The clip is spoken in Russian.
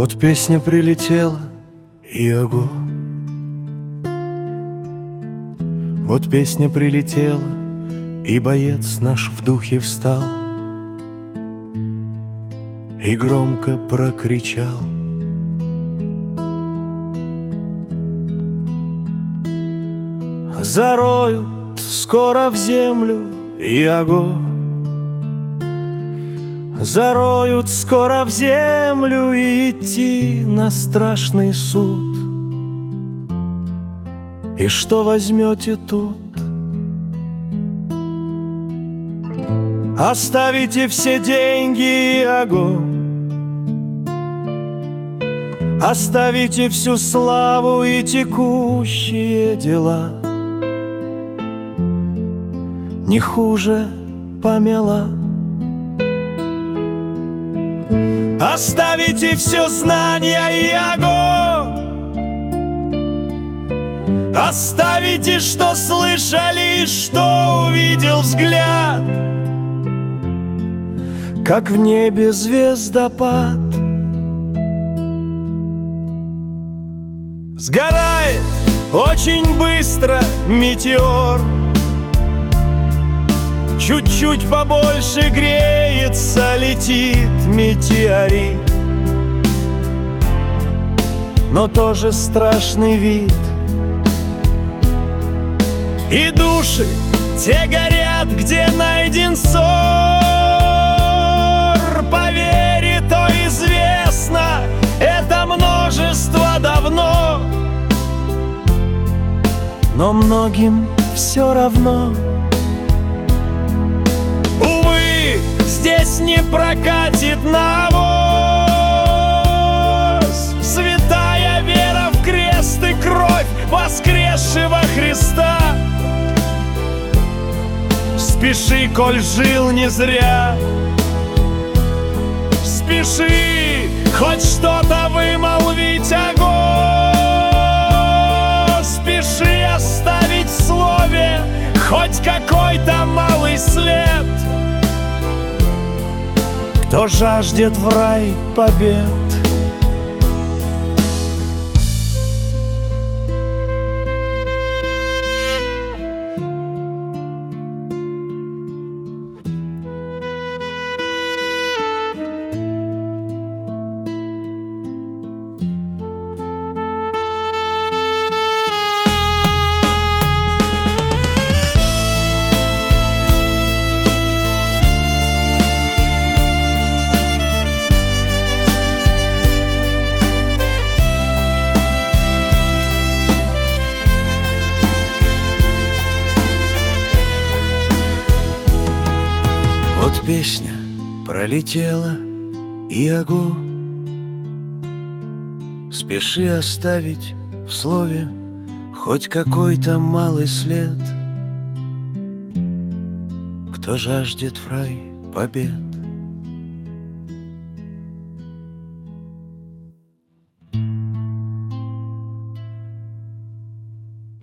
Вот песня прилетела, Иаго. Вот песня прилетела, и боец наш в духе встал и громко прокричал: зароют скоро в землю, Иаго. Зароют скоро в землю и идти на страшный суд. И что возьмете тут? Оставите все деньги, Иаго. Оставите всю славу и текущие дела. Не хуже помела. Оставите все знания, Иаго. Оставите, что слышали, что увидел взгляд, как в небе звездопад. Сгорает очень быстро метеор, чуть-чуть побольше греется, летит метеорит. Но тоже страшный вид. И души те горят, где найден ссор. По вере то известно, это множество давно. Но многим все равно. Увы, здесь не прокатит навоз. Святая вера в крест и кровь воскресшего Христа. Спеши, коль жил не зря. Спеши, хоть что-то вымолвить, Ого. Спеши оставить в слове хоть какой-то малый след. Кто жаждет в рай побед. Вот песня пролетела, Иаго. Спеши оставить в слове хоть какой-то малый след. Кто жаждет в рай побед.